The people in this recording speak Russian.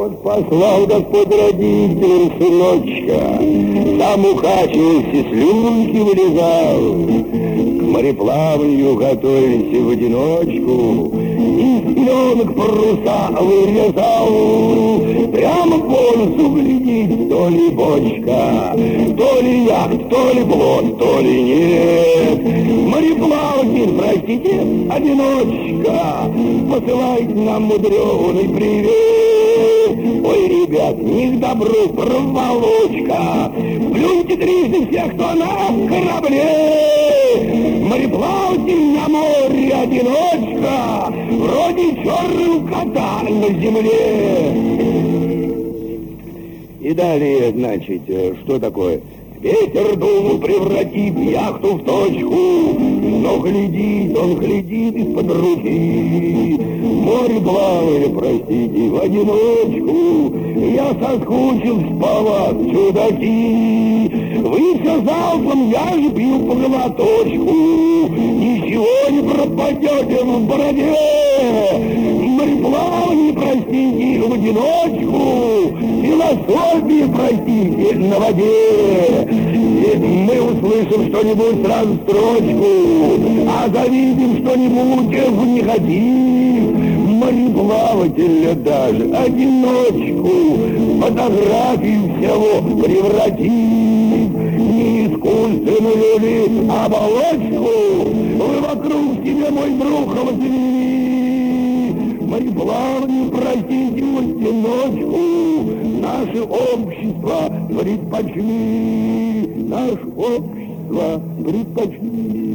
Вот послал Господь родителям сыночка, сам ухачивался, слюнки вылезал, к мореплаванию готовился в одиночку, и селенок паруса вырезал, прямо по носу глядит, то ли бочка, то ли яхт, то ли плот, то ли нет. Мореплаватель, простите, одиночка, посылает нам мудреный привет. Ой, ребят, не к добру проволочка, плюньте трижды всех, кто на корабле. Мореплаватель на море одиночка, вроде черного кота на земле. И далее, значит, что такое? Ветер дул, превратив яхту в точку, но глядит, он глядит из-под руки. Море плавает, простите, в одиночку, я соскучился по вас, чудаки. Вы все залпом, я же пью по глоточку, ничего не пропадете в бороде. Мореплавание, простите, в одиночку, философии, простите, на воде. Мы услышим что-нибудь, сразу строчку, а завидим что-нибудь в негатив. Мореплавателя даже одиночку, фотографию всего превратив. Не искусственную ли оболочку вы вокруг себя, мой друг, возвели. Мореплавание, простите, в одиночку, наше общество предпочли, наше общество предпочли.